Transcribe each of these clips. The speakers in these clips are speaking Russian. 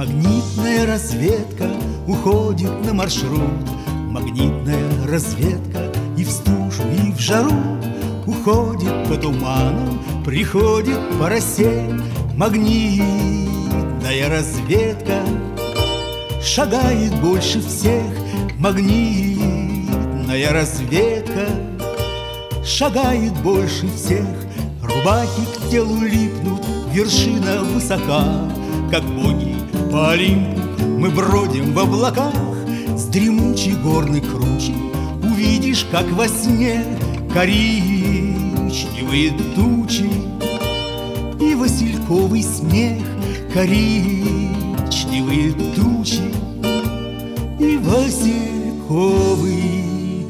Магнитная разведка уходит на маршрут. Магнитная разведка и в стужу, и в жару. Уходит по туманам, приходит по росе. Магнитная разведка шагает больше всех. Магнитная разведка шагает больше всех. Рубахи к телу липнут, вершина высока. Как боги по Олимпу мы бродим в облаках. С дремучей горной кручи увидишь, как во сне, коричневые тучи и васильковый смех. Коричневые тучи и васильковый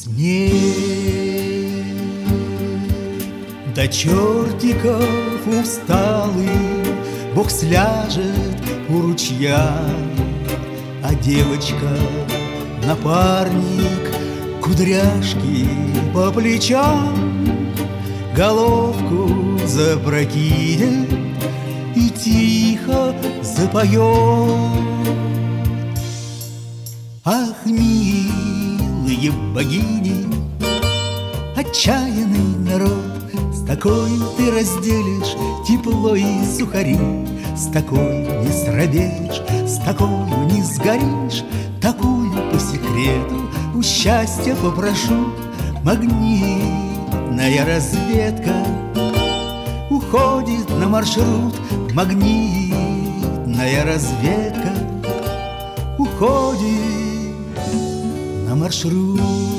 смех. До чертиков усталый Бог сляжет у ручья, а девочка, напарник, кудряшки по плечам, головку запрокинет и тихо запоет. Ах, милые богини, отчаянный народ, с такой ты разделишь тепло и сухари, с такой не срабеешь, с такой не сгоришь. Такую по секрету у счастья попрошу. Магнитная разведка уходит на маршрут. Магнитная разведка уходит на маршрут.